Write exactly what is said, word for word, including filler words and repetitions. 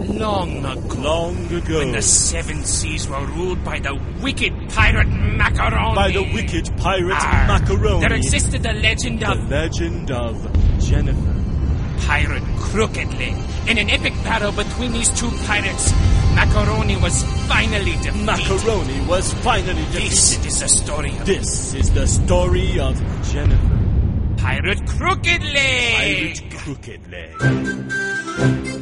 long ago. Long ago. When the seven seas were ruled by the wicked pirate Macaroni. By the wicked pirate Arr, Macaroni. There existed the legend The of... legend of Jennifer. Pirate Crooked Leg. In an epic battle between these two pirates, Macaroni was finally defeated. Macaroni was finally defeated. This is the story of... This is the story of Jennifer. Pirate Crooked Leg. Pirate Crooked Leg.